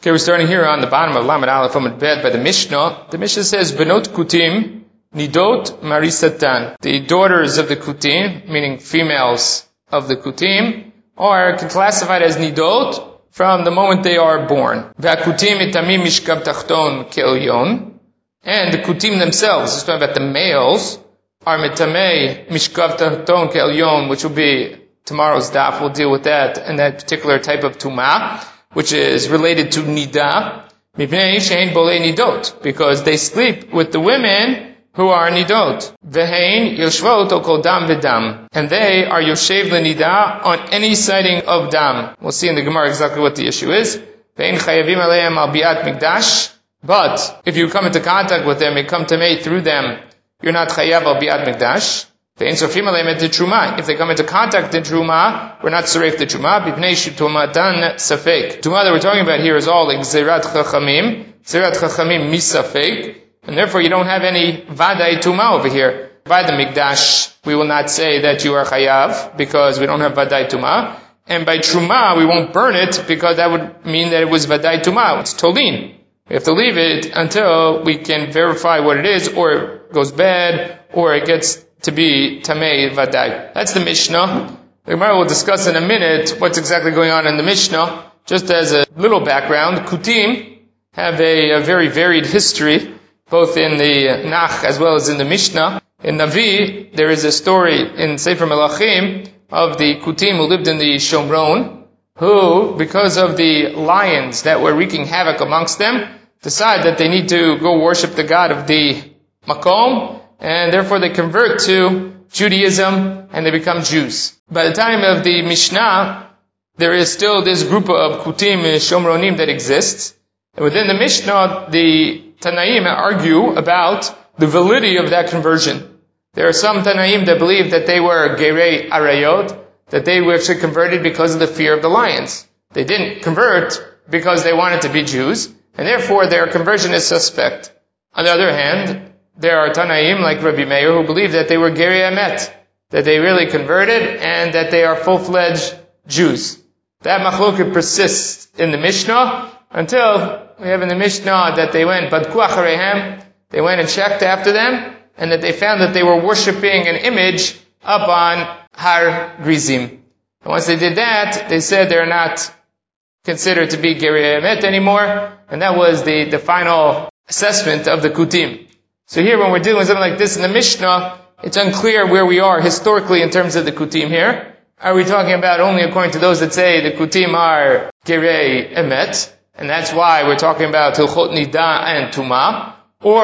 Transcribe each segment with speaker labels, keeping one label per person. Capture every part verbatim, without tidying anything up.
Speaker 1: Okay, we're starting here on the bottom of Lamed Aleph Amud Bet by the Mishnah. The Mishnah says, Benot Kutim, Nidot Marisatan. The daughters of the Kutim, meaning females of the Kutim, are classified as Nidot from the moment they are born. V'akutim itamim mishkav tachton ke'elyon. And the Kutim themselves, this is talking about the males, are mitamei mishkav tachton ke'elyon, which will be tomorrow's daf. We'll deal with that and that particular type of tumah, which is related to nida, mipnei shein bolei nidot, because they sleep with the women who are nidot. Vehein yoshvot o kol dam v'dam, and they are yoshev lenida on any sighting of dam. We'll see in the Gemara exactly what the issue is. Ve'ein chayavim aleim al biat mikdash, but if you come into contact with them, you come to mate through them, you're not chayav al biat mikdash. If they come into contact in Truma, we're not Saref the Truma. Tumatan Safek. Truma that we're talking about here is all like Zerat Chachamim. Zerat Chachamim Misafek. And therefore you don't have any Vadai Tuma over here. By the Mikdash, we will not say that you are Chayav, because we don't have Vadai Tuma. And by Truma, we won't burn it, because that would mean that it was Vadai Tuma. It's Tolin. We have to leave it until we can verify what it is, or it goes bad, or it gets to be Tamei Vadai. That's the Mishnah. The Gemara will discuss in a minute what's exactly going on in the Mishnah. Just as a little background, Kutim have a, a very varied history, both in the Nach as well as in the Mishnah. In Navi, there is a story in Sefer Melachim of the Kutim who lived in the Shomron, who, because of the lions that were wreaking havoc amongst them, decide that they need to go worship the god of the Makom, and therefore they convert to Judaism and they become Jews. By the time of the Mishnah, there is still this group of Kutim Shomronim that exists. And within the Mishnah, the Tanaim argue about the validity of that conversion. There are some Tanaim that believe that they were Gerei Arayot, that they were actually converted because of the fear of the lions. They didn't convert because they wanted to be Jews, and therefore their conversion is suspect. On the other hand, there are Tanaim like Rabbi Meir who believe that they were Gerei Emet, that they really converted and that they are full-fledged Jews. That machloket persists in the Mishnah until we have in the Mishnah that they went Badku Achareihem, they went and checked after them, and that they found that they were worshipping an image up on Har Grizim. And once they did that, they said they're not considered to be Gerei Emet anymore, and that was the, the final assessment of the Kutim. So here when we're dealing with something like this in the Mishnah, it's unclear where we are historically in terms of the Kutim here. Are we talking about only according to those that say the Kutim are Gerei Emet, and that's why we're talking about Hilchot Nida and Tumah?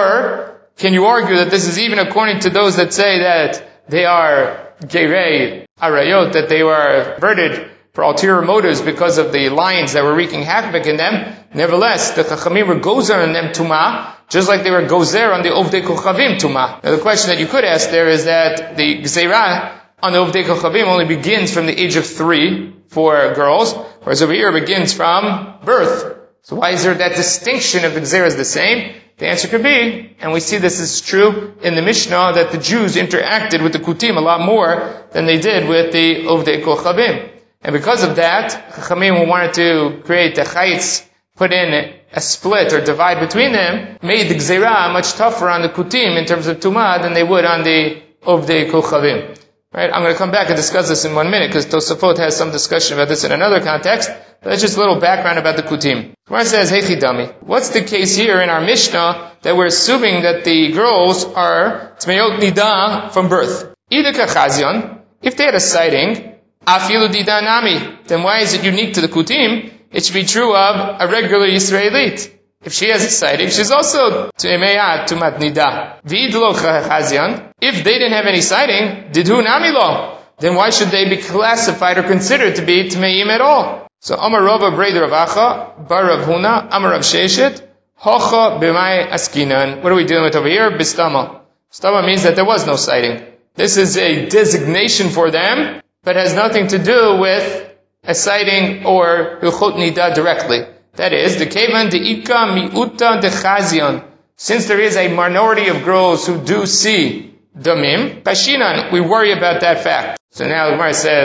Speaker 1: Or can you argue that this is even according to those that say that they are Gerei Arayot, that they were converted for ulterior motives because of the lions that were wreaking havoc in them? Nevertheless, the Chachamim were gozer on them Tumah, just like they were gozer on the Ovdei Kochavim Tumah. Now the question that you could ask there is that the Gzeirah on the Ovdei Kochavim only begins from the age of three for girls, whereas over here it begins from birth. So why is there that distinction if the Gzeirah is the same? The answer could be, and we see this is true in the Mishnah, that the Jews interacted with the Kutim a lot more than they did with the Ovdei Kochavim. And because of that, Chachamim, who wanted to create a chayitz, put in a split or divide between them, made the Gzeirah much tougher on the Kutim in terms of Tumah than they would on the Ovdei Kochavim. Right? I'm going to come back and discuss this in one minute because Tosafot has some discussion about this in another context. But that's just a little background about the Kutim. Gemara says, Hey Chidami, what's the case here in our Mishnah that we're assuming that the girls are Tmeyot Nida from birth? Either Kachazion, if they had a sighting, Afilu Dida Nami, then why is it unique to the Kutim? It should be true of a regular Israelite. If she has a sighting, she's also Tumeya Tumat Nida. V'idlo Chazion, if they didn't have any sighting, Didhu Nami Lo, then why should they be classified or considered to be Tmeim at all? So Amar Rava Breder Rav Acha, Bar Rav Huna, Amar Rav Sheshet, Hocha B'mai Askinan. What are we dealing with over here? Bistama. Bistama means that there was no sighting. This is a designation for them, but has nothing to do with a sighting or Hilchot Nida directly. That is, the Kevan De'ika Mi'uta Dechazion. Since there is a minority of girls who do see Damim, Pashinan, we worry about that fact. So now the Gemara says,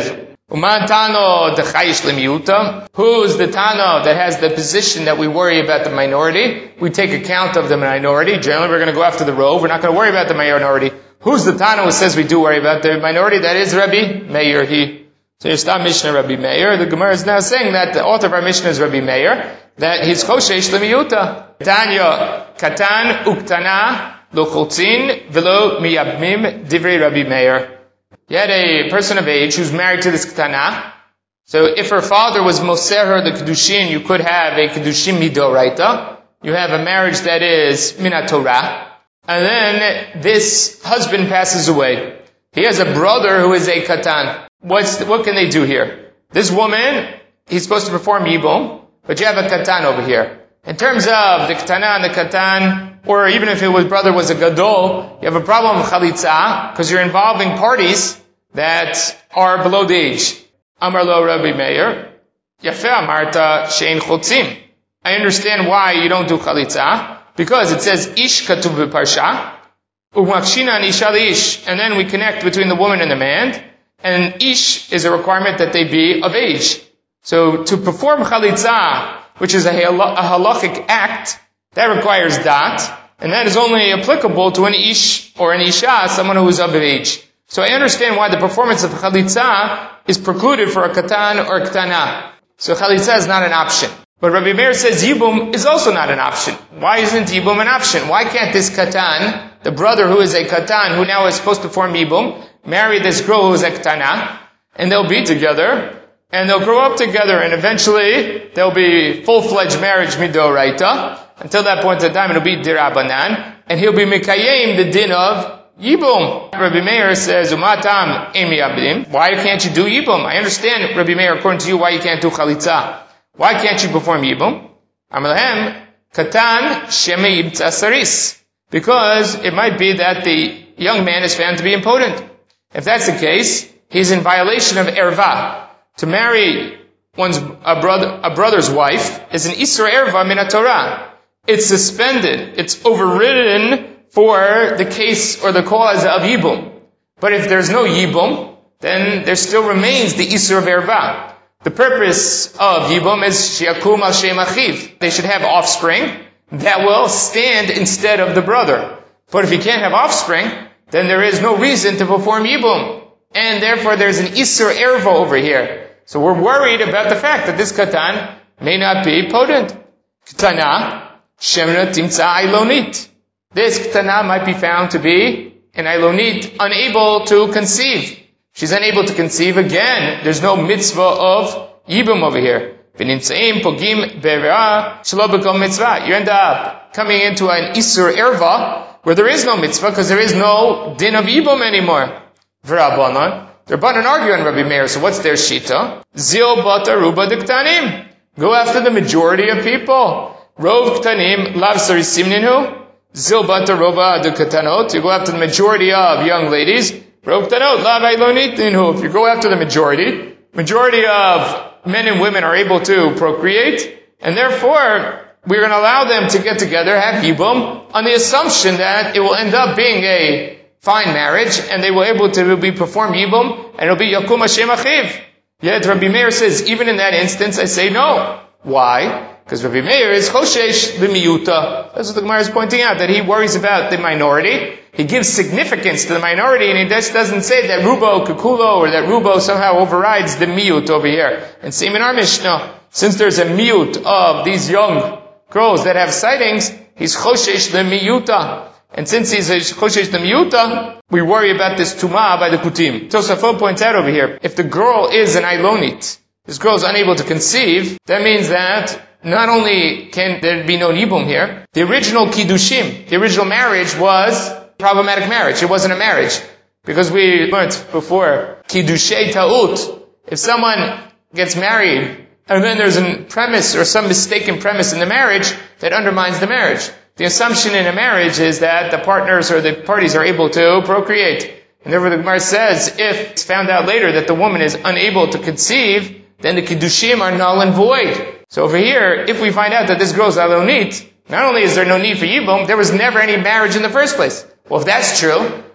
Speaker 1: Uman Tano Dechayish Lemiuta. Who's the Tano that has the position that we worry about the minority? We take account of the minority. Generally, we're going to go after the rove. We're not going to worry about the minority. Who's the Tano who says we do worry about the minority? That is Rabbi Meir. He. So you stop Mishnah Rabbi Meir. The Gemara is now saying that the author of our Mishnah is Rabbi Meir, that he's Choshesh Lemiuta. Tanya Katan Uktana Lo Choltzin Velo Miyabmim Divrei Rabbi Meir. You had a person of age who's married to this Ketana. So if her father was Moser her the Kedushin, you could have a Kedushin Midoraita. You have a marriage that is Minat Torah. And then this husband passes away. He has a brother who is a Katan. What's, what can they do here? This woman, he's supposed to perform Yibum, but you have a Katan over here. In terms of the Ketana and the Katan, or even if his brother was a Gadol, you have a problem with Chalitza, because you're involving parties that are below the age. Amar lo Rabbi Meir, Yafeh Amarta Shein Chotzim. I understand why you don't do Chalitza, because it says Ish Katuv B'Parsha, U'Makshina Isha Ish, and then we connect between the woman and the man, and Ish is a requirement that they be of age. So to perform Chalitza, which is a, hal- a halachic act, that requires dat, and that is only applicable to an ish or an isha, someone who is of age. So I understand why the performance of chalitza is precluded for a katan or a ketana. So chalitza is not an option. But Rabbi Meir says yibum is also not an option. Why isn't yibum an option? Why can't this katan, the brother who is a katan, who now is supposed to form yibum, marry this girl who is a ketana, and they'll be together, and they'll grow up together, and eventually there'll be full-fledged marriage midoraita. Until that point in time, it'll be dirabanan, and he'll be mikayim, the din of yibum. Rabbi Meir says, umatam emi abdim. Why can't you do yibum? I understand, Rabbi Meir, according to you, why you can't do chalitza. Why can't you perform yibum? Amalahem, katan sheme yibtza saris. Because it might be that the young man is found to be impotent. If that's the case, he's in violation of erva. To marry one's a brother a brother's wife is an isra erva min Torah. It's suspended. It's overridden for the case or the cause of yibum. But if there's no yibum, then there still remains the isra of erva. The purpose of yibum is shiakum al shem achiv. They should have offspring that will stand instead of the brother. But if you can't have offspring, then there is no reason to perform yibum. And therefore there's an isra erva over here. So we're worried about the fact that this katan may not be potent. Ketana, shemna timtza ailonit. This ketana might be found to be an ailonit, unable to conceive. She's unable to conceive again. There's no mitzvah of yibum over here. V'nimtzaim pogim be'era shelo b'kol mitzvah. You end up coming into an isur erva where there is no mitzvah because there is no din of yibum anymore. V'rabanan. The Rabbanan argue on Rabbi Meir, so what's their shita? Zil bata ruba diktanim. Go after the majority of people. Rov ktanim lav sarisim ninhu. Zil bata ruba dikatanot. You go after the majority of young ladies. Rov ktanot lav ailonit ninhu. If you go after the majority, majority of men and women are able to procreate, and therefore we're going to allow them to get together, have yibum, on the assumption that it will end up being a fine marriage, and they will able to be perform yibum, and it'll be yakum Hashem achiv. Yet Rabbi Meir says, even in that instance, I say no. Why? Because Rabbi Meir is choshesh l'miyuta. That's what the Gemara is pointing out, that he worries about the minority. He gives significance to the minority, and he just doesn't say that rubo kukulo, or that rubo somehow overrides the miyut over here. And same in our Mishnah. Since there's a miyut of these young girls that have sightings, he's choshesh l'miyuta. And since he's a choshesh l'miyuta, we worry about this tumah by the kutim. Tosafot points out over here, if the girl is an ailonit, this girl is unable to conceive, that means that not only can there be no yibum here, the original kiddushim, the original marriage was problematic marriage. It wasn't a marriage. Because we learned before, kiddushay ta'ut. If someone gets married, and then there's a premise or some mistaken premise in the marriage that undermines the marriage. The assumption in a marriage is that the partners or the parties are able to procreate. And therefore the Gemara says, if it's found out later that the woman is unable to conceive, then the kiddushim are null and void. So over here, if we find out that this girl is alonit, not only is there no need for yibum, there was never any marriage in the first place. Well, if that's true,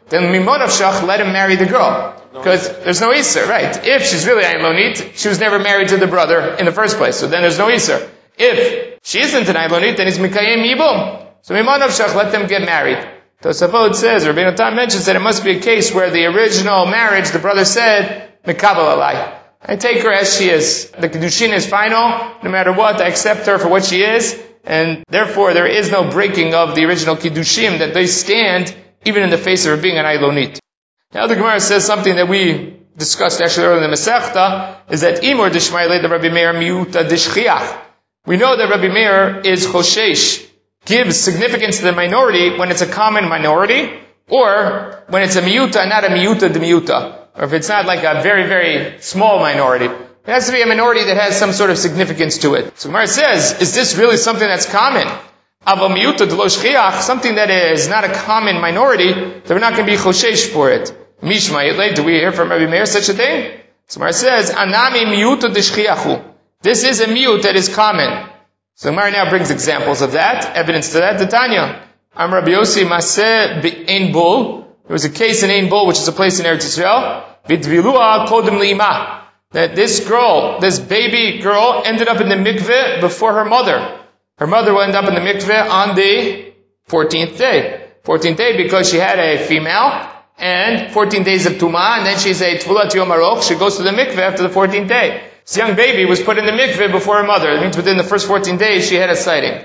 Speaker 1: then Mimon of Shach, let him marry the girl. Because there's no Isser, right? If she's really Ailonit, she was never married to the brother in the first place, so then there's no Isser. If she isn't an Ailonit, then he's Mikayim Yibum. So Mimon of Shach, let them get married. Tosafot says, Rabbeinu Tam mentions that it must be a case where the original marriage, the brother said, Mikabel Alai. I take her as she is. The Kedushin is final. No matter what, I accept her for what she is. And therefore, there is no breaking of the original Kiddushim, that they stand even in the face of her being an Ailonit. Now the Gemara says something that we discussed actually earlier in the Masechta, is that Imor Dishmaile the Rabbi Meir Miuta Dishchiach. We know that Rabbi Meir is Choshesh, gives significance to the minority when it's a common minority, or when it's a Miuta, not a Miuta de Miuta. Or if it's not like a very, very small minority. It has to be a minority that has some sort of significance to it. So Gemara says, is this really something that's common? Ava miuta de lo shchiach, something that is not a common minority, that we're not going to be choshesh for it. Mishma yitlei, do we hear from Rabbi Meir such a thing? So Gemara says, anami miuta de shchiachu. This is a miut that is common. So Gemara now brings examples of that, evidence to that. The Tanya, Am Rabbi Yossi maseh be'ein bul. There was a case in Ein Bul, which is a place in Eretz Yisrael. Vidvilua kodem li'imah. That this girl, this baby girl, ended up in the mikveh before her mother. Her mother will end up in the mikveh on the fourteenth day. fourteenth day because she had a female, and fourteen days of tumah, and then she's a tvulat yom aroch. She goes to the mikveh after the fourteenth day. This young baby was put in the mikveh before her mother. It means within the first fourteen days she had a sighting.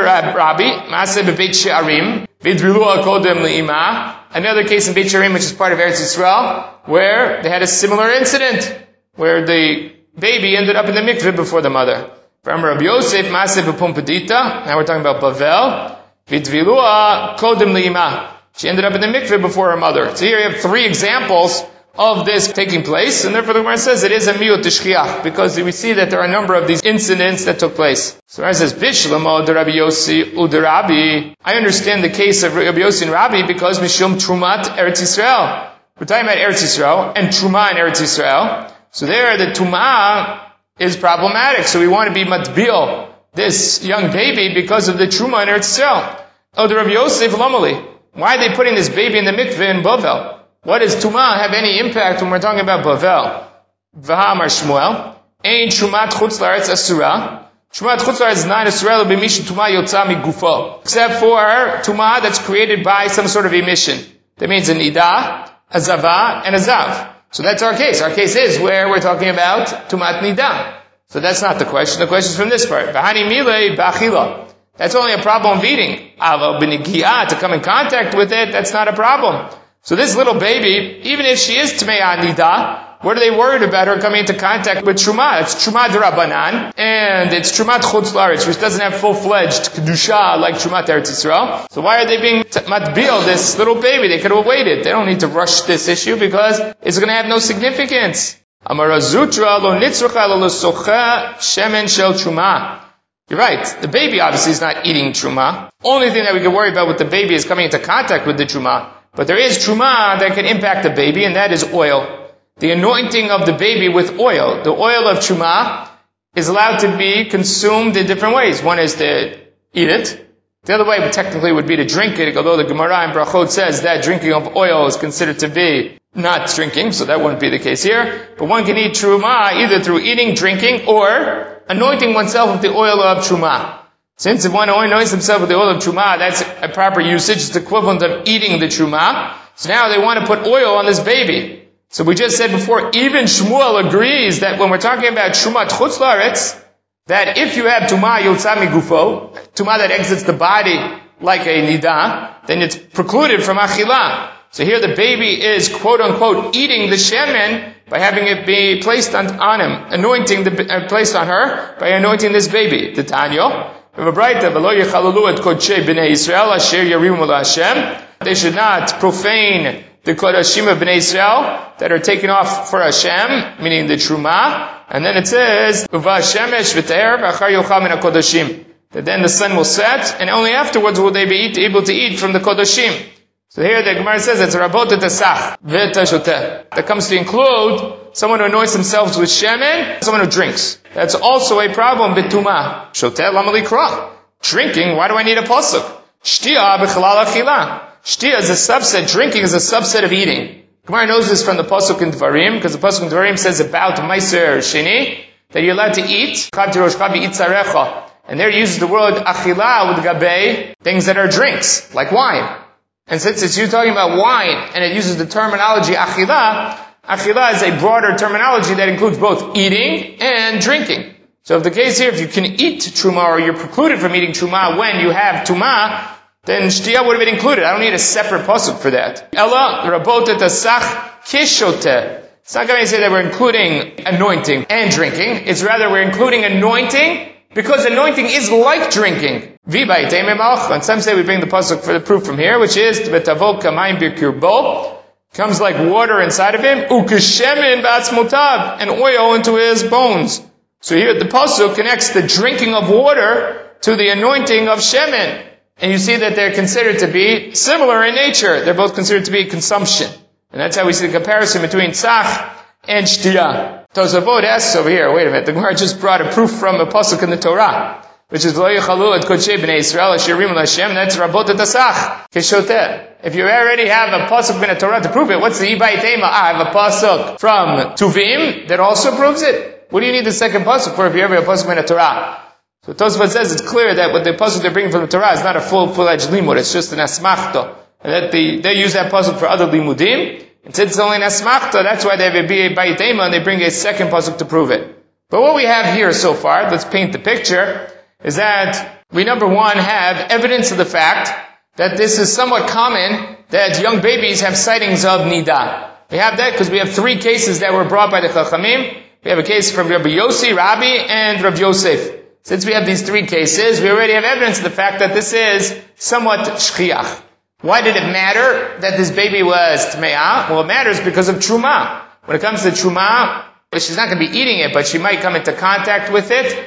Speaker 1: Another case in Beit She'arim, which is part of Eretz Yisrael, where they had a similar incident, where the baby ended up in the mikveh before the mother. From Rabbi Yosef, Maseh b'Pumpadita, now we're talking about Bavel, Vidvilua kodem li'imah. She ended up in the mikveh before her mother. So here you have three examples of this taking place, and therefore the Gemara says it is a miut d'shchiach, because we see that there are a number of these incidents that took place. So it says, Bishlamo de Rabbi Yossi u de Rabbi. I understand the case of Rabbi Yossi and Rabbi because Mishum Trumat Eretz Yisrael. We're talking about Eretz Yisrael, and Truma in Eretz Yisrael. So there, the Tumah is problematic, so we want to be matbil, this young baby, because of the Truma in Eretz Yisrael. Oh, the Rabbi Yosef Lomali. Why are they putting this baby in the mikveh in Bavel? What does Tumah have any impact when we're talking about Bavel? V'ha'amar Shmuel, Ein Trumat Chutz La'aretz Asura. Trumat Chutz La'aretz is not Asura, b'mish Tumah Yotza Migufo. Except for Tumah that's created by some sort of emission. That means a Nida, a Zava, and a Zav. So that's our case. Our case is where we're talking about Tumat Nida. So that's not the question. The question is from this part. V'hani Milei B'achila. That's only a problem of eating. Ava b'nigiyah, to come in contact with it, that's not a problem. So this little baby, even if she is Tmeya Nida, what are they worried about her coming into contact with Truma? It's Truma D'Rabbanan, and it's Trumat Chutz La'aretz, which doesn't have full-fledged Kedusha like Trumat Eretz Yisrael. So why are they being matbil, this little baby? They could have waited. They don't need to rush this issue because it's going to have no significance. Amarazutra lo nitzrucha lo socha shemen shel Truma. You're right. The baby obviously is not eating Truma. Only thing that we can worry about with the baby is coming into contact with the Truma. But there is Truma that can impact the baby, and that is oil. The anointing of the baby with oil. The oil of Truma is allowed to be consumed in different ways. One is to eat it. The other way technically would be to drink it, although the Gemara in Brachot says that drinking of oil is considered to be not drinking, so that wouldn't be the case here. But one can eat Truma either through eating, drinking, or anointing oneself with the oil of Truma. Since if one anoints himself with the oil of Truma, that's a proper usage. It's equivalent of eating the Truma. So now they want to put oil on this baby. So we just said before, even Shmuel agrees that when we're talking about Trumat Chutz La'aretz, that if you have Tumah Yotza Migufo, Tumah that exits the body like a Nida, then it's precluded from Achilah. So here the baby is quote unquote eating the shemen by having it be placed on, on him, anointing the, uh, placed on her by anointing this baby. The Tanyo. They should not profane the Kodashim of Bnei Israel that are taken off for Hashem, meaning the Truma. And then it says, that then the sun will set, and only afterwards will they be eat, able to eat from the Kodashim. So here the Gemara says it's Rabot Tasach V'Tashoteh. That comes to include someone who anoints themselves with shemen, someone who drinks. That's also a problem b'tumah. Shoteh lama likra. Drinking, why do I need a pasuk? Shtiya b'chalal achila. Shtia is a subset, drinking is a subset of eating. Gemara knows this from the Pasuk in Dvarim, because the Pasuk in Dvarim says about Meiser Sheni, that you're allowed to eat, and there it uses the word achila with gabe, things that are drinks, like wine. And since it's you talking about wine, and it uses the terminology achila, achila is a broader terminology that includes both eating and drinking. So if the case here, if you can eat truma, or you're precluded from eating truma when you have tuma, then shtiya would have been included. I don't need a separate pasuk for that. Ella rabotet asach kishote. It's not going to say that we're including anointing and drinking. It's rather we're including anointing because anointing is like drinking. And some say we bring the pasuk for the proof from here, which is v'tavol kamayim b'kirbo, comes like water inside of him, ukeshemin b'atzmotav, and oil into his bones. So here the pasuk connects the drinking of water to the anointing of shemen. And you see that they're considered to be similar in nature. They're both considered to be consumption. And that's how we see the comparison between tzach and shtiya. Tosafot asks over here, wait a minute, the Gemara just brought a proof from a pasuk in the Torah, which is lo yichalu et kodshei b'nei Yisrael asherim l'Hashem, that's rabot et asach, keshoteh. If you already have a pasuk in the Torah to prove it, what's the ibai tema? I have a pasuk from Tuvim that also proves it. What do you need the second pasuk for if you ever have a pasuk in the Torah? So Tosafot says it's clear that what the pasuk they're bringing from the Torah is not a full-fledged limud, it's just an asmachta. And that they, they use that pasuk for other limudim. And since it's only an asmachta, that's why they have a B A Bayitema and they bring a second pasuk to prove it. But what we have here so far, let's paint the picture, is that we number one have evidence of the fact that this is somewhat common that young babies have sightings of nida. We have that because we have three cases that were brought by the Chachamim. We have a case from Rabbi Yossi, Rabbi, and Rabbi Yosef. Since we have these three cases, we already have evidence of the fact that this is somewhat shchiach. Why did it matter that this baby was tme'ah? Well, it matters because of truma. When it comes to truma, she's not going to be eating it, but she might come into contact with it.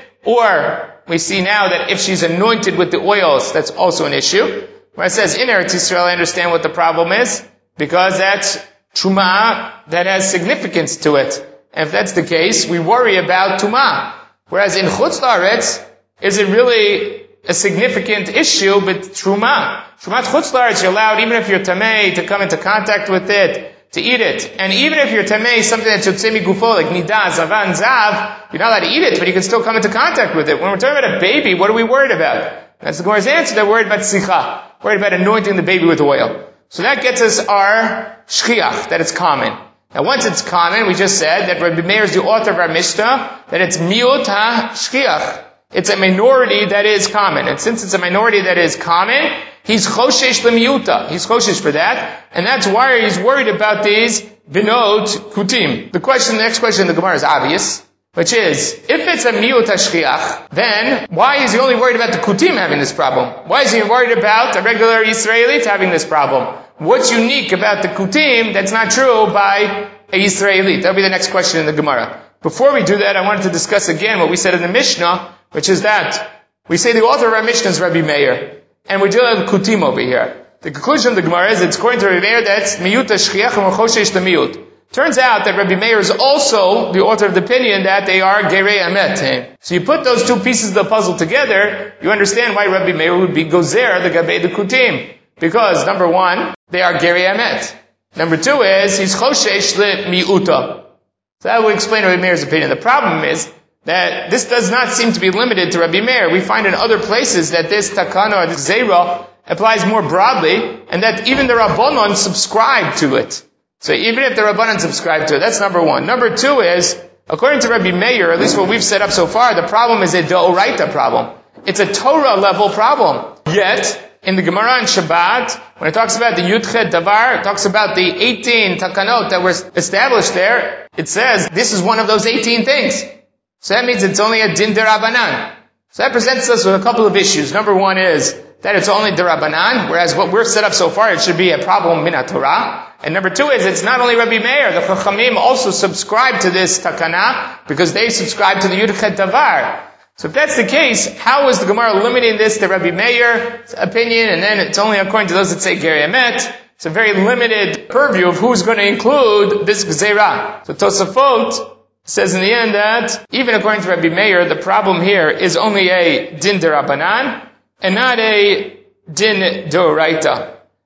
Speaker 1: Or we see now that if she's anointed with the oils, that's also an issue. Where it says in Eretz Yisrael, I understand what the problem is, because that's truma that has significance to it. And if that's the case, we worry about tuma. Whereas in Chutz La'aretz, is it really a significant issue? But truma, trumat Chutz La'aretz, you're allowed, even if you're tamei, to come into contact with it, to eat it. And even if you're tamei, something that's yotzei migufo, like nida, zavan, zav, you're not allowed to eat it, but you can still come into contact with it. When we're talking about a baby, what are we worried about? That's the Gemara's answer. They're worried about tzicha, worried about anointing the baby with oil. So that gets us our shchiach, that it's common. Now once it's common, we just said that Rabbi Meir is the author of our Mishnah, that it's miut ha-shchiach. It's a minority that is common. And since it's a minority that is common, he's choshesh l'miuta. He's choshesh for that. And that's why he's worried about these binot kutim. The question, the next question in the Gemara is obvious, which is, if it's a miut ha-shchiach, then why is he only worried about the kutim having this problem? Why is he worried about a regular Israelite having this problem? What's unique about the kutim that's not true by a Yisraeli? That'll be the next question in the Gemara. Before we do that, I wanted to discuss again what we said in the Mishnah, which is that we say the author of our Mishnah is Rabbi Meir, and we're dealing with kutim over here. The conclusion of the Gemara is it's according to Rabbi Meir that's miyut hashchiach and choshesh lemiyut. Turns out that Rabbi Meir is also the author of the opinion that they are gerei amet. So you put those two pieces of the puzzle together, you understand why Rabbi Meir would be gozer the gabei the kutim. Because, number one, they are gerei amet. Number two is, he's choshesh le miuta. So that would explain Rabbi Meir's opinion. The problem is that this does not seem to be limited to Rabbi Meir. We find in other places that this takana or this zera applies more broadly, and that even the Rabbanon subscribe to it. So even if the Rabbanon subscribe to it, that's number one. Number two is, according to Rabbi Meir, at least what we've set up so far, the problem is a deoraita problem. It's a Torah level problem. Yet, in the Gemara and Shabbat, when it talks about the Yudchet Davar, it talks about the eighteen takanot that were established there, it says this is one of those eighteen things. So that means it's only a din derabanan. So that presents us with a couple of issues. Number one is that it's only derabanan, whereas what we're set up so far, it should be a problem min Torah. And number two is it's not only Rabbi Meir, the Chachamim also subscribe to this takana because they subscribe to the Yudchet Davar. So if that's the case, how is the Gemara limiting this to Rabbi Meir's opinion, and then it's only according to those that say gerei amet? It's a very limited purview of who's going to include this gzeira. So Tosafot says in the end that, even according to Rabbi Meir, the problem here is only a din derabanan, and not a din deoraita.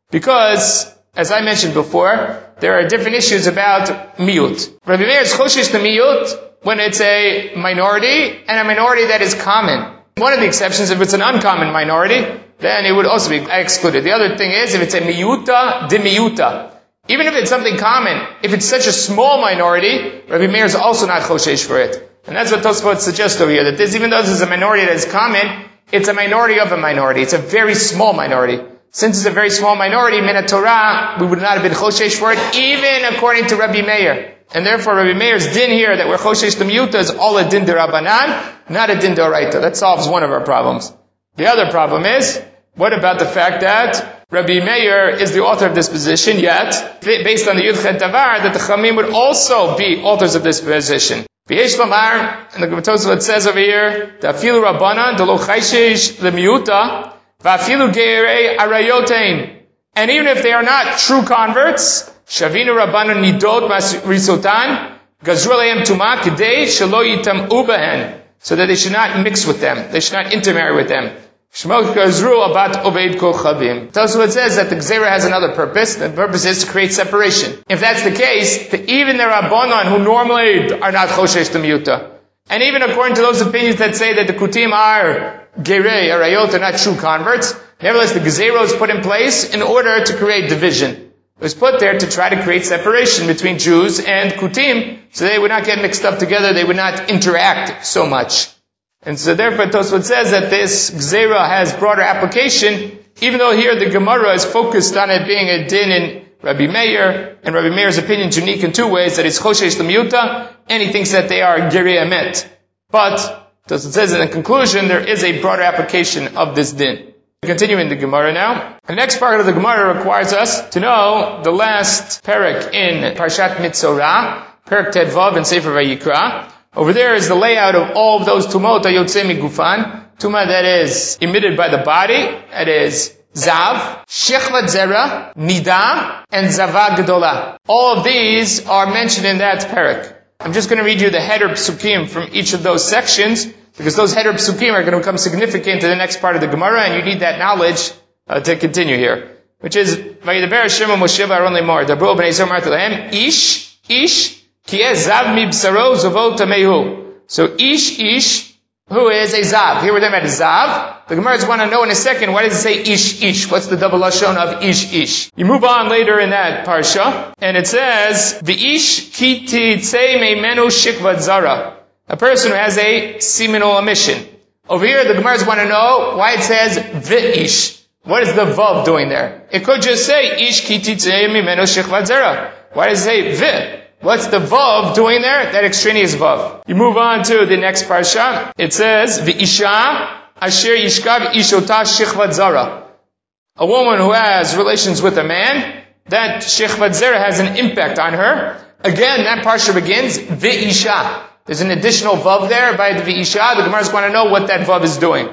Speaker 1: Because, as I mentioned before, there are different issues about miyut. Rabbi Meir is choshesh the miyut when it's a minority, and a minority that is common. One of the exceptions, if it's an uncommon minority, then it would also be excluded. The other thing is, if it's a miyuta, de miyuta. Even if it's something common, if it's such a small minority, Rabbi Meir is also not choshesh for it. And that's what Tosfot suggests over here, that this, even though this is a minority that is common, it's a minority of a minority. It's a very small minority. Since it's a very small minority, min Torah, we would not have been choshesh for it, even according to Rabbi Meir. And therefore, Rabbi Meir's din here, that we're choshesh the miyuta, is all a din de Rabbanan, not a din de Oraita. That solves one of our problems. The other problem is, what about the fact that Rabbi Meir is the author of this position, yet, based on the Yud Chet Davar, that the Chamim would also be authors of this position. V'yesh lomar, and the Tosfot says over here, Afilu Rabbanan, delo chayshesh lemiyuta, v'afilu geirei arayotein. And even if they are not true converts, Shavinu Rabbanan nidot risotan, gazru aleim tumah k'dei shelo yitam'u behen, so that they should not mix with them, they should not intermarry with them. Shemot gazru abat oved kochavim. Tosfot says that the Gzeira has another purpose. The purpose is to create separation. If that's the case, the, even the Rabbanan, who normally are not choshesh the miyuta, and even according to those opinions that say that the Kutim are gerei, arayot, are not true converts, nevertheless the Gzeira is put in place in order to create division. It was put there to try to create separation between Jews and Kutim, so they would not get mixed up together, they would not interact so much. And so therefore Tosfot says that this Gzeira has broader application, even though here the Gemara is focused on it being a din in Rabbi Meir, and Rabbi Meir's opinion is unique in two ways, that it's choshesh l'miyuta, and he thinks that they are gerei emet. But, Tosfot says in the conclusion, there is a broader application of this din. Continuing the Gemara now. The next part of the Gemara requires us to know the last parak in Parshat Mitzorah, Parak Tedvav in Sefer Vayikra. Over there is the layout of all of those tumot hayotzei migufan, tumah that is emitted by the body, that is zav, shechvat zera, nida, and zava gedola. All of these are mentioned in that parak. I'm just going to read you the header psukim from each of those sections, because those header psukim are going to become significant to the next part of the Gemara, and you need that knowledge uh, to continue here. Which is, Vayidaber Hashem Moshe v'Aaron lemor, Dabro b'nei Yisrael martu lahem, ish, ish, ki ez zav mibsaro zovot tamehu. So ish, ish, who is a zav. Here we're talking about a zav. The Gemaras want to know in a second, why does it say ish, ish? What's the double lashon of ish, ish? You move on later in that parsha, and it says, v'ish ki titzei meimenu shikvat zara. A person who has a seminal emission. Over here, the Gemaras want to know why it says v'ish. What is the vav doing there? It could just say ish ki titzei meimenu shikvat zara. Why does it say vi? What's the vav doing there? That extraneous vav. You move on to the next parsha. It says, V'isha asher yishkav ishota shichvat zara. A woman who has relations with a man, that shichvat zara has an impact on her. Again, that parsha begins, V'isha. There's an additional vav there by the V'isha. The Gemaras want to know what that vav is doing.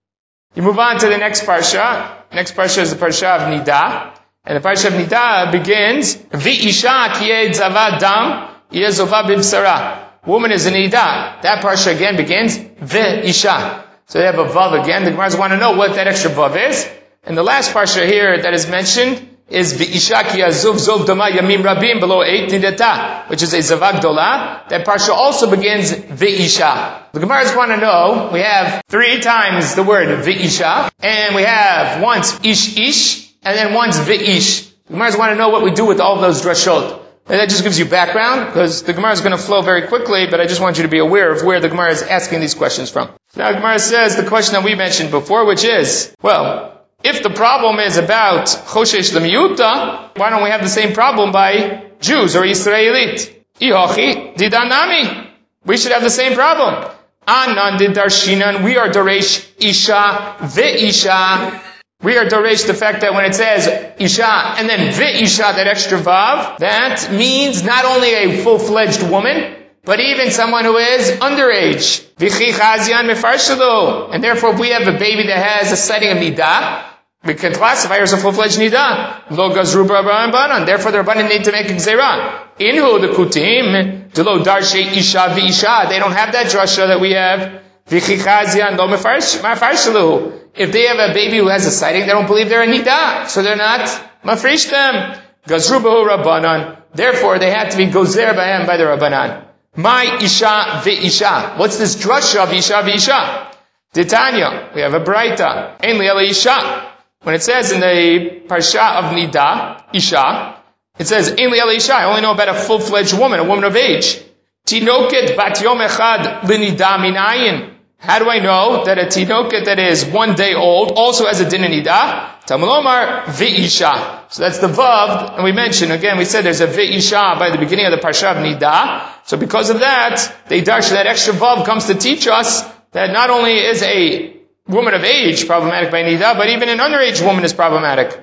Speaker 1: You move on to the next parsha. Next parsha is the parsha of Nida. And the parsha of Nida begins, V'isha kiyeh zavad dam, yezova b'bsara. Woman is a Nida. That parsha again begins, V'isha. So they have a vav again. The Gemaras want to know what that extra vav is. And the last parsha here that is mentioned is V'isha ki yazuv zov dama yamim rabim below eight nidata, which is a zavag dola. That parsha also begins V'isha. The Gemaras want to know, we have three times the word V'isha, and we have once ish ish, and then once v'ish. The Gemaras want to know what we do with all of those drashot. And that just gives you background, because the Gemara is going to flow very quickly, but I just want you to be aware of where the Gemara is asking these questions from. Now the Gemara says the question that we mentioned before, which is, well, if the problem is about choshesh l'miyuta, why don't we have the same problem by Jews or Yisraelit? Ihochi didanami. We should have the same problem. Anan didarshinan. We are doresh isha ve'isha. We are doresh the fact that when it says isha and then ve'isha, that extra vav, that means not only a full-fledged woman, but even someone who is underage. V'chi chazian mefarshalu. And therefore, if we have a baby that has a setting of nidah, we can classify her as a full-fledged nidah. Lo gazru b'rabban banan. Therefore, the rabbanim need to make a gzeira. Inhu the kutim, de lo darshe isha v'isha. They don't have that drasha that we have. V'chi chazian lo mefarshalu. If they have a baby who has a sighting, they don't believe they're a nidah, so they're not Mafrishtem. Gazru behu Rabbanan. Therefore, they had to be gozer b'hem by the Rabbanan. My isha ve'isha. What's this drasha of isha ve'isha? Titania. We have a braita. Ein li ela isha. When it says in the parsha of Nida, isha, it says, Ein li ela isha. I only know about a full-fledged woman, a woman of age. Tinoket bat yom echad linida minayin. How do I know that a tinoket that is one day old also has a din in nida? Tamlomar ve'isha. So that's the vav, and we mentioned, again, we said there's a ve'isha by the beginning of the parsha of nida. So because of that, they darsh that extra vav comes to teach us that not only is a woman of age problematic by nida, but even an underage woman is problematic.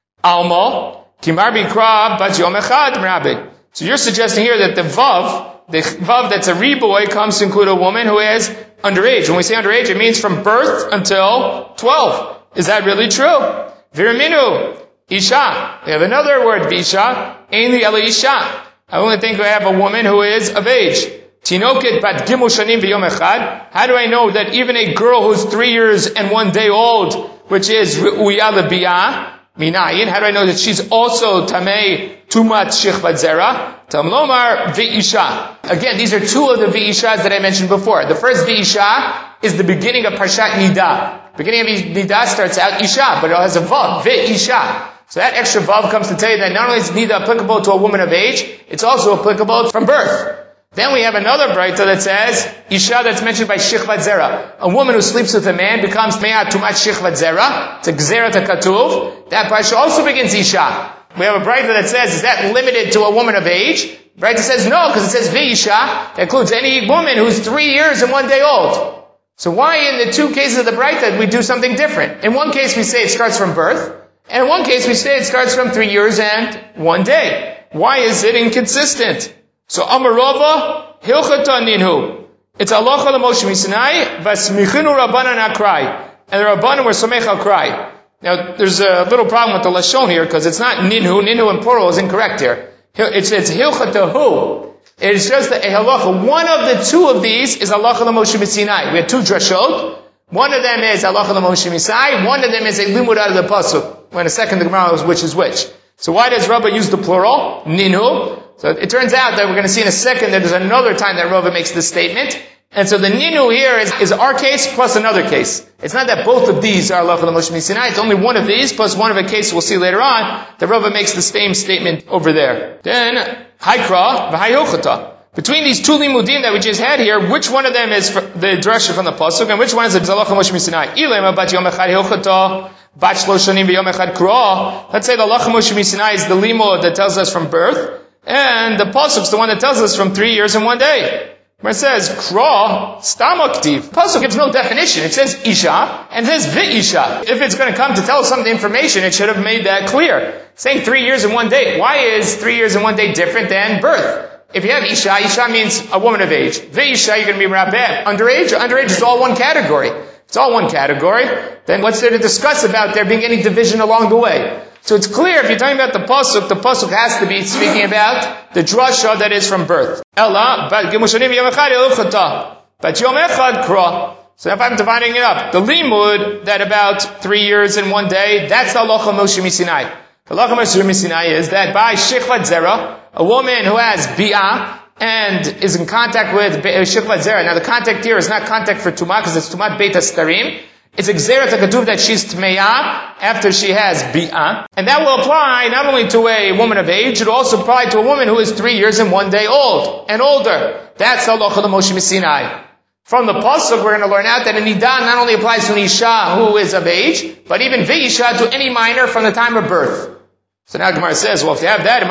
Speaker 1: Alma, kimar bikra bat yom echad merabe. So you're suggesting here that the vav, the vav that's a riboy, comes to include a woman who is underage. When we say underage, it means from birth until twelve. Is that really true? Viraminu, isha. We have another word, isha. Ein li ela isha. I only think we have a woman who is of age. Tinoket bat gimel shanim v'yom echad. How do I know that even a girl who's three years and one day old, which is ru'uya lebiyah, minayin, how do I know that she's also tamei tumat shichvat zera? Tamlomar v'isha. Again, these are two of the v'ishas that I mentioned before. The first v'isha is the beginning of Parshat Nida. Beginning of Nida starts out isha, but it has a vav, v'isha. So that extra vav comes to tell you that not only is Nida applicable to a woman of age, it's also applicable from birth. Then we have another braita that says, isha that's mentioned by shichvat zera. A woman who sleeps with a man becomes me'at tumat shichvat zera. It's a gzera to katuv. That parsha also begins isha. We have a braita that says, is that limited to a woman of age? Braita says no, because it says v'isha. That includes any woman who's three years and one day old. So why in the two cases of the braita we do something different? In one case we say it starts from birth, and in one case we say it starts from three years and one day. Why is it inconsistent? So Amarova, Hilchata Ninhu. It's halacha l'Moshe Sinai, Vasmichinu Rabbanan Akrai. And the Rabbanan were Somech Akrai. Now, there's a little problem with the Lashon here, because it's not Ninhu. Ninhu in plural is incorrect here. It's, it's Hilchata Hu. It's just that a halacha. One of the two of these is halacha l'Moshe Sinai. We have two drashot. One of them is halacha l'Moshe Sinai. One of them is a limud out of the pasuk. When a second the Gemara knows which is which. So why does Rabbah use the plural? Ninhu. So it turns out that we're going to see in a second that there's another time that Rava makes this statement. And so the ninu here is, is our case plus another case. It's not that both of these are halacha l'Moshe Sinai. It's only one of these plus one of a case we'll see later on that Rava makes the same statement over there. Then, haikra v'hayochata. Between these two limudim that we just had here, which one of them is the drasha from the pasuk and which one is the halacha l'Moshe Sinai? Ilema bat yom echad hilchata, bat shlosh shanim v'yom echad kra. Let's say the halacha l'Moshe Sinai is the limud that tells us from birth. And the pasuk is the one that tells us from three years and one day. Where it says, Kra, stamaktiv. Pasuk gives no definition. It says Isha, and it says V'isha. If it's going to come to tell us some of the information, it should have made that clear. Saying three years and one day. Why is three years and one day different than birth? If you have Isha, Isha means a woman of age. V'isha, you're going to be rabeh. Underage? Underage is all one category. It's all one category. Then what's there to discuss about there being any division along the way? So it's clear if you're talking about the pasuk, the pasuk has to be speaking about the drasha that is from birth. Ella, bat gimel shanim v'yom echad ilchata, bat yom echad kra. So if I'm dividing it up, the limud that about three years and one day, that's the halacha Moshe Sinai. The halacha Moshe Sinai is that by shichvat zera, a woman who has bi'ah and is in contact with shichvat zera. Now the contact here is not contact for tumah because it's tumat beit hastarim. It's a gzera takatuv that she's tmeya after she has bi'ah. And that will apply not only to a woman of age, it will also apply to a woman who is three years and one day old and older. That's the halacha Moshe Sinai. From the pasuk, we're going to learn out that a nidah not only applies to an isha who is of age, but even v'isha to any minor from the time of birth. So now Gemara says, well, if you have that,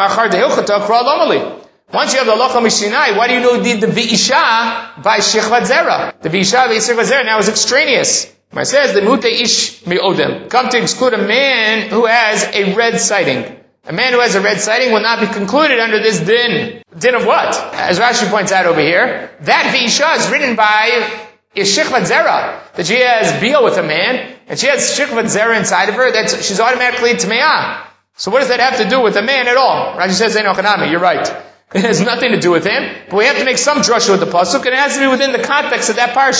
Speaker 1: once you have the halacha Moshe Sinai, why do you need the v'isha by shichvat zera? The v'isha by shichvat zera now is extraneous. It says the mute ish mi'odem. Come to exclude a man who has a red sighting. A man who has a red sighting will not be concluded under this din. Din of what? As Rashi points out over here, that v'isha is written by shichvat zera. That she has bia with a man, and she has shichvat zera inside of her, that she's automatically tme'ah. So what does that have to do with a man at all? Rashi says, Einochanami, you're right. It has nothing to do with him, but we have to make some drasha with the pasuk, and it has to be within the context of that parsha.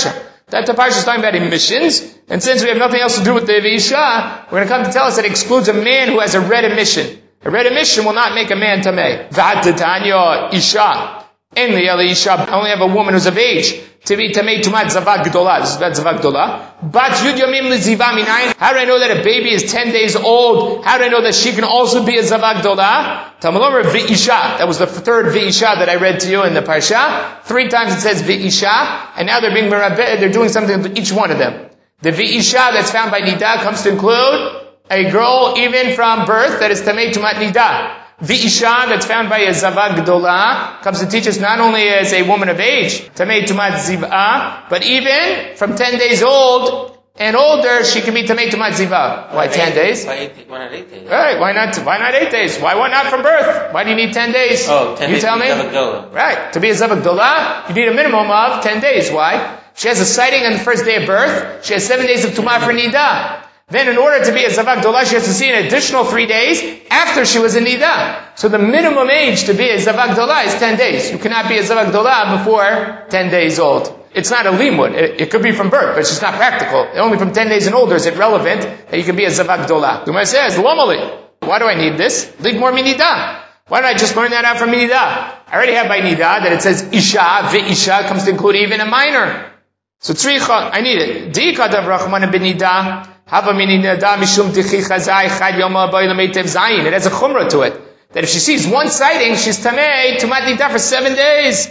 Speaker 1: That the parsha is talking about emissions, and since we have nothing else to do with the V'isha, we're going to come to tell us that it excludes a man who has a red emission. A red emission will not make a man tamei. V'atatanya isha. In the other isha, I only have a woman who's of age to be tamei tumat zavak gdola. This is about zavak gdola. Bat yud yomim l'ziva minayin. How do I know that a baby is ten days old? How do I know that she can also be a zavak gdola? Tamalomer v'isha. That was the third v'isha that I read to you in the parsha. Three times it says v'isha, and now they're being merabbeh, they're doing something with each one of them. The v'isha that's found by nida comes to include a girl even from birth that is tamei tumat nida. V'isha that's found by a zavak gdola comes to teach us not only as a woman of age, tamei tumat ziva, but even from ten days old and older, she can be tamei tumat ziva. Why ten days?
Speaker 2: Why, eight, why not eight days?
Speaker 1: Right, why not, why not eight days? Why, why not from birth? Why do you need ten days?
Speaker 2: Oh, ten
Speaker 1: you
Speaker 2: days
Speaker 1: tell me? Right, to be a zavak gdola, you need a minimum of ten days. Why? She has a sighting on the first day of birth, she has seven days of tumah for nida. Then in order to be a zavak gdola, she has to see an additional three days after she was in nida. So the minimum age to be a zavak gdola is ten days. You cannot be a zavak gdola before ten days old. It's not a limud. It, it could be from birth, but it's just not practical. Only from ten days and older is it relevant that you can be a zavak gdola. The Gemara says, Lomali, why do I need this? Lig more minida. Why don't I just learn that out from minida? I already have by nida that it says isha, ve'isha comes to include even a minor. So tzricha, I need it. Di'ikadav rachmana b'nida. It has a chumrah to it. That if she sees one sighting, she's tamei, tumat nida for seven days.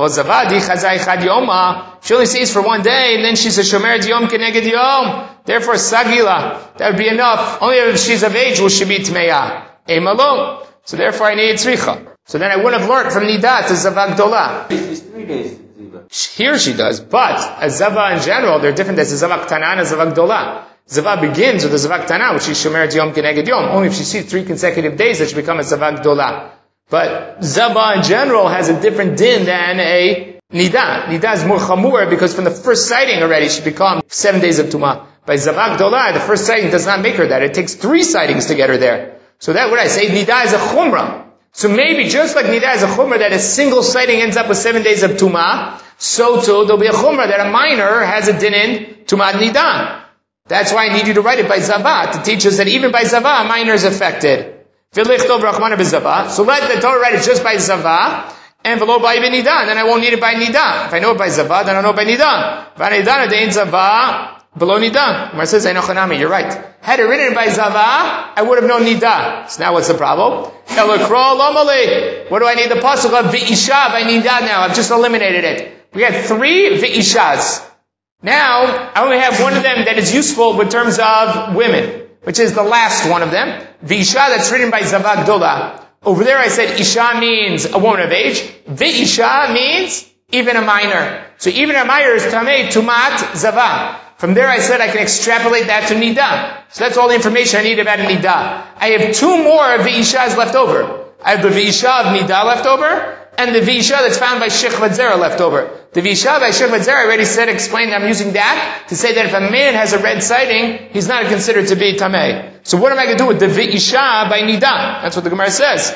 Speaker 1: She only sees for one day, and then she's a shomer yom keneged yom. Therefore, sagila. That would be enough. Only if she's of age will she be tmeya. Eim alone. So therefore I need tzricha. So then I wouldn't have learned from nida to zavak gdola.
Speaker 2: It's three days.
Speaker 1: Here she does. But, as zava in general, they're different as a zavak tana and a zavak gdola. Zavah begins with a zavak tana, which is shomer yom keneged yom. Only if she sees three consecutive days that she becomes a zavak gdola. But zavah in general has a different din than a nida. Nida is more chamur because from the first sighting already she becomes seven days of tumah. By zavak gdola, the first sighting does not make her that. It takes three sightings to get her there. So that what I say, nida is a chumrah. So maybe just like nida is a chumrah that a single sighting ends up with seven days of tumah, so too there'll be a chumrah that a minor has a din in tumah nida. That's why I need you to write it by zavah, to teach us that even by zavah, a minor is affected. So let the Torah write it just by zavah, and v'lo by nida, and then I won't need it by nida. If I know it by zavah, then I know it by nida. V'anidana dein zavah, below nida. Gemara says, Einochanami, you're right. Had it written by zavah, I would have known nida. So now what's the problem? What do I need the pasuk of v'isha by nida now? I've just eliminated it. We had three v'ishas. Now, I only have one of them that is useful in terms of women, which is the last one of them. The Isha that's written by zavak gdola. Over there I said Isha means a woman of age. The Isha means even a minor. So even a minor is tamei tumat zavah. From there I said I can extrapolate that to nida. So that's all the information I need about nida. I have two more of the Ishas left over. I have the V'isha of nida left over, and the V'isha that's found by Shechvat Zera left over. The V'isha by Shechvat Zera, I already said, explained, I'm using that to say that if a man has a red sighting, he's not considered to be Tameh. So what am I going to do with the V'isha by Nida? That's what the Gemara says.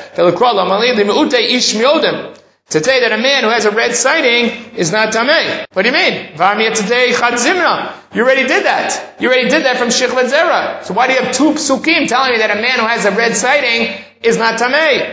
Speaker 1: To say that a man who has a red sighting is not Tameh. What do you mean? You already did that. You already did that from Shechvat Zera. So why do you have two psukim telling me that a man who has a red sighting is not Tameh?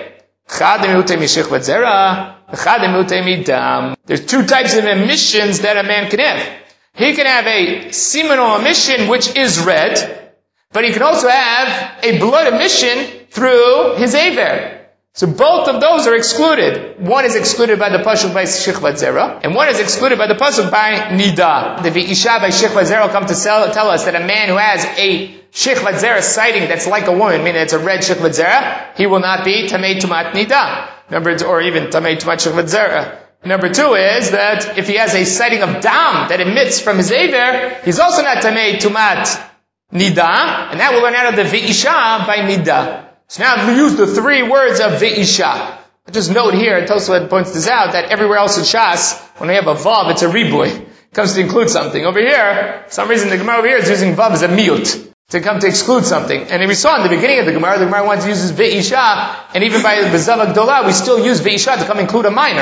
Speaker 1: There's two types of emissions that a man can have. He can have a seminal emission which is red, but he can also have a blood emission through his aver. So both of those are excluded. One is excluded by the pasuk by Shechvat Zera, and one is excluded by the pasuk by Nida. The V'isha by Shechvat Zera will come to tell us that a man who has a Shechvat Zera sighting that's like a woman, meaning it's a red Shechvat Zera, he will not be Tamei Tumat Nida. Number two, or even Tamei Tumat Shechvat Zera. Number two is that if he has a sighting of Dam that emits from his aver, he's also not Tamei Tumat Nida, and that will run out of the V'isha by Nida. So now we use the three words of V'isha. I just note here, Tosafot points this out, that everywhere else in Shas, when we have a Vav, it's a Riboy. It comes to include something. Over here, for some reason the Gemara over here is using Vav as a Miut, to come to exclude something. And we saw in the beginning of the Gemara, the Gemara wants to use V'isha, and even by the Zavak Dola, we still use V'isha to come include a minor.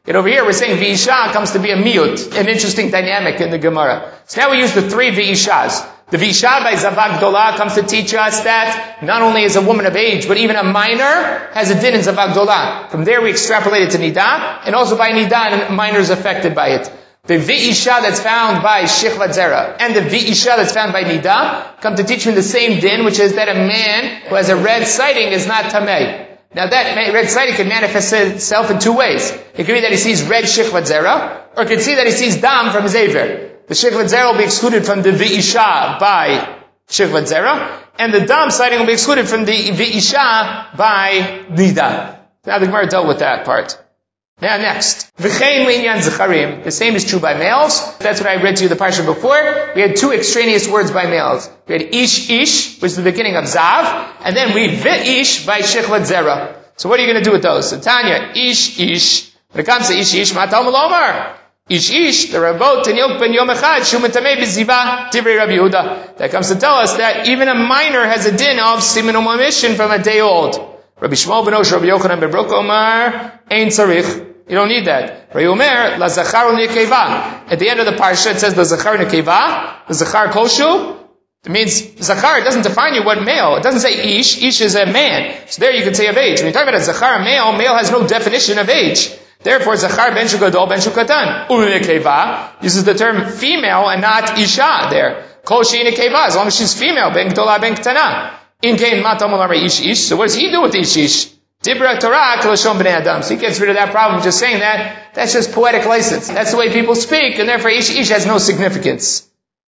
Speaker 1: Yet over here we're saying V'isha comes to be a miyut, an interesting dynamic in the Gemara. So now we use the three V'ishas. The V'isha by Zavak Dola comes to teach us that not only is a woman of age, but even a minor has a din in Zavak Dola. From there we extrapolate it to Nida, and also by Nida, a minor is affected by it. The V'isha that's found by Shechvat Zera and the V'isha that's found by Nida come to teach me the same din, which is that a man who has a red sighting is not Tamei. Now that red sighting can manifest itself in two ways. It could be that he sees red Shechvat Zera, or it could see that he sees Dam from his Aver. The Shechvat Zera will be excluded from the V'isha by Shechvat Zera, and the Dam sighting will be excluded from the V'isha by Nida. Now the Gemara dealt with that part. Now next, V'chein le'inyan zecharim. The same is true by males. That's what I read to you the parsha before. We had two extraneous words by males. We had ish ish, which is the beginning of zav, and then we v'ish by shechvat zera. So what are you going to do with those? So Tanya, ish ish. When it comes to ish ish, matal malomar. Ish ish, the Rabot tenilk ben yom echad shumat tamei b'ziva tivrei Rabbi Yehuda. That comes to tell us that even a minor has a din of siman u'mamission from a day old. Rabbi Shmuel ben Osh, Rabbi Yochanan ben Brok Omar, ein tzarich. You don't need that. Reumer, la zachar u'nikeva. At the end of the parsha, it says the zachar u'nikeva, the zachar koshu. It means zachar. It doesn't define you what male. It doesn't say ish. Ish is a man. So there you can say of age. When you talk about a zachar male, male has no definition of age. Therefore, zachar ben shu gadol ben shu katan. U'nikeva uses the term female and not isha there. Kol she nikeva, as long as she's female, ben gdola ben ktana. In kain matam olamar ish ish. So what does he do with ish ish? Dibra Torah Kalashon B'nei Adam. So he gets rid of that problem just saying that. That's just poetic license. That's the way people speak, and therefore ish ish has no significance.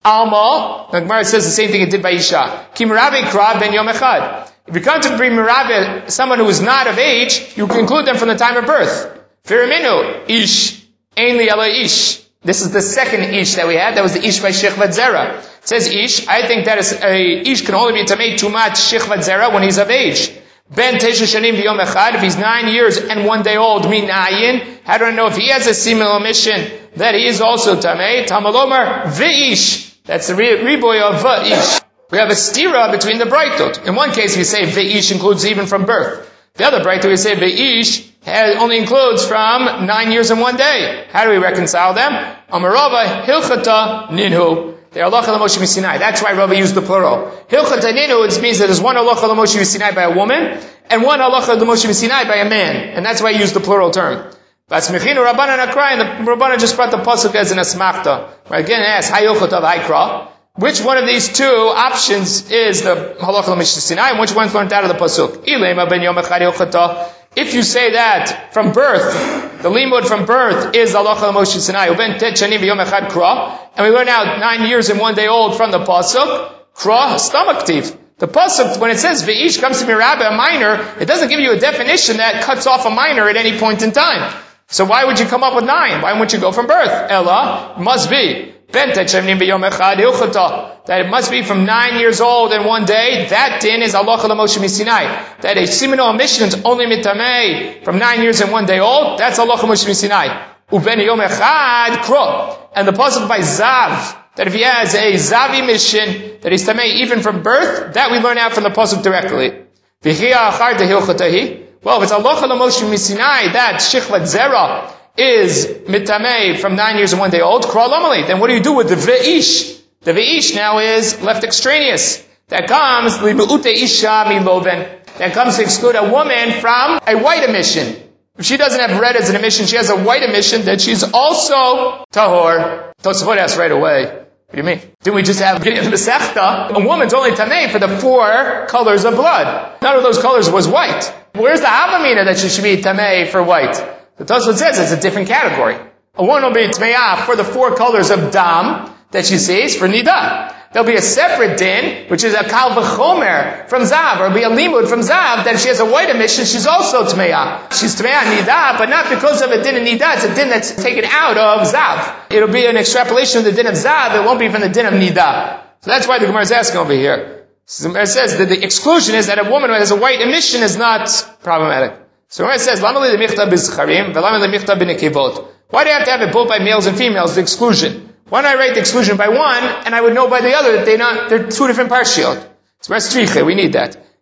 Speaker 1: Alma, the Gemara says the same thing it did by Isha. Ki Merabe Kra Ben Yom Echad. If you come to bring Merabe, someone who is not of age, you conclude them from the time of birth. Firaminu, Ish, Ainli Ela Ish. This is the second Ish that we had. That was the Ish by Shechvat Zera. It says Ish. I think that is a Ish can only be Tamei Tumat Shechvat Zera when he's of age. Ben Tesha Shanim V'Yom Echad, if he's nine years and one day old, Minayin, how do I know if he has a similar mission that he is also Tamei? Tamalomar V'ish. That's the riboy of V'ish. We have a stira between the Braitot. In one case we say V'ish includes even from birth. The other Braitot we say V'ish only includes from nine years and one day. How do we reconcile them? Amarava Hilchata Ninhu. They are halacha l'Moshe Sinai. That's why Rava used the plural. Hilchot Haninu, it means that there's one halacha l'Moshe Sinai by a woman, and one halacha l'Moshe Sinai by a man. And that's why he used the plural term. V'asmechinu Rabbanan Akra, and the Rabbanan just brought the pasuk as an asmachta. Right? Again, it asks, Hayilchot of Haikra. Which one of these two options is the halacha l'Moshe Sinai, and which one's learned out of the pasuk? Ilema ben yom echad hilchata. If you say that from birth, the limud from birth is halacha l'Moshe Sinai, uben tet shani v'yom echad kra, and we learn out nine years and one day old from the pasuk, kra stomach teeth. The pasuk, when it says v'ish comes to mirabeh, a minor, it doesn't give you a definition that cuts off a minor at any point in time. So why would you come up with nine? Why wouldn't you go from birth? Ella, must be. Ben tet shani v'yom echad hilchata. That it must be from nine years old and one day. That din is halacha l'Moshe Sinai. That a simino mission is only mitamei from nine years and one day old. That's halacha l'Moshe Sinai. Uben yom echad kro. And the pasuk by Zav, that if he has a Zavi mission, that he's tamei even from birth, that we learn out from the pasuk directly. V'chia achar tehilchatahi. Well, if it's halacha l'Moshe Sinai, that shechvat zera is mitamei from nine years and one day old, kro lomali. Then what do you do with the ve'ish? The ve'ish now is left extraneous. That comes, li'be'ute isha miloven. That comes to exclude a woman from a white emission. If she doesn't have red as an emission, she has a white emission, then she's also tahor. Tosafot asks right away, what do you mean? Didn't we just have beginning of the Masechta? A woman's only tamei for the four colors of blood. None of those colors was white. Where's the Havamina that she should be tamei for white? The Tosafot says it's a different category. A woman will be tameah for the four colors of dam that she sees for nida. There'll be a separate din, which is a kal v'chomer from zav, or it'll be a limud from zav, that if she has a white emission, she's also tmeah. She's tmeah nida, but not because of a din of nida, it's a din that's taken out of zav. It'll be an extrapolation of the din of zav, it won't be from the din of nida. So that's why the Gemara is asking over here. So the Gemara says that the exclusion is that a woman who has a white emission is not problematic. So the Gemara says, Lama li l'michta b'zcharim, v'lama li l'michta b'nekevot. Why do you have to have it both by males and females, the exclusion? Why don't I write the exclusion by one, and I would know by the other that they're not, they're two different parshiot. So we need that.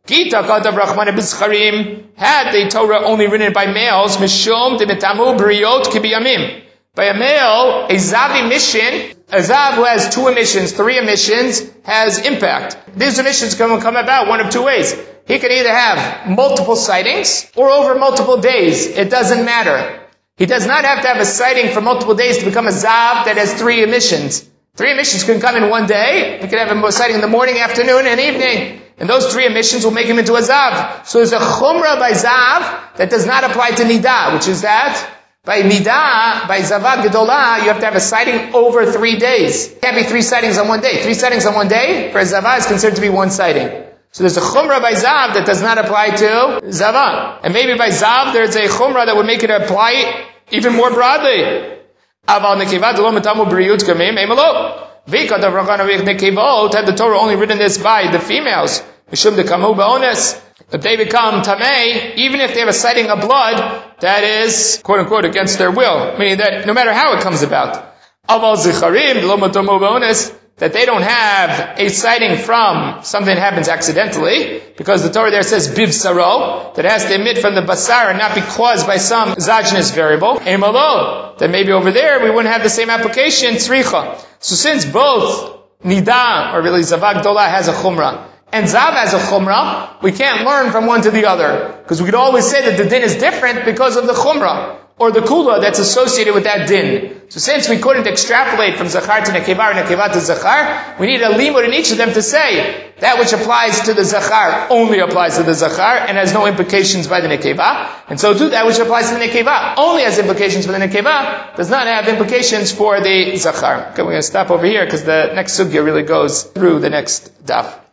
Speaker 1: Gita katav rachmana b'zcharim. Had the Torah only written by males, mishum demetamu briot kibiyamim. By a male, a zav emission, a zav who has two emissions, three emissions, has impact. These emissions can come about one of two ways. He can either have multiple sightings or over multiple days. It doesn't matter. He does not have to have a sighting for multiple days to become a zav that has three emissions. Three emissions can come in one day. He can have a sighting in the morning, afternoon, and evening. And those three emissions will make him into a zav. So there's a chumrah by zav that does not apply to nidah, which is that by nidah, by zavat gedolah, you have to have a sighting over three days. It can't be three sightings on one day. Three sightings on one day for a zavat is considered to be one sighting. So there's a chumrah by zav that does not apply to zavat. And maybe by zav there's a chumrah that would make it apply even more broadly. Aval nekevat lo metamu briyut kamim emelo. Vika da vrachana vich nekevot, had the Torah only written this by the females. Mishum dekamu ba'ones. If they become tamei, even if they have a sighting of blood, that is, quote unquote, against their will. Meaning that no matter how it comes about. Aval zicharim lo metamu ba'ones. That they don't have a sighting from something that happens accidentally, because the Torah there says bivsaro, that it has to emit from the basar and not be caused by some exogenous variable. Emalo, that maybe over there we wouldn't have the same application, tzricha. So since both nidah, or really zavat gdolah, has a chumrah, and zav has a chumrah, we can't learn from one to the other, because we could always say that the din is different because of the chumrah, or the kula that's associated with that din. So since we couldn't extrapolate from zachar to nekeva or nekeva to zachar, we need a limud in each of them to say that which applies to the zachar only applies to the zachar and has no implications by the nekeva. And so too, that which applies to the nekeva only has implications for the nekeva, does not have implications for the zachar. Okay, we're going to stop over here because the next sugya really goes through the next daf.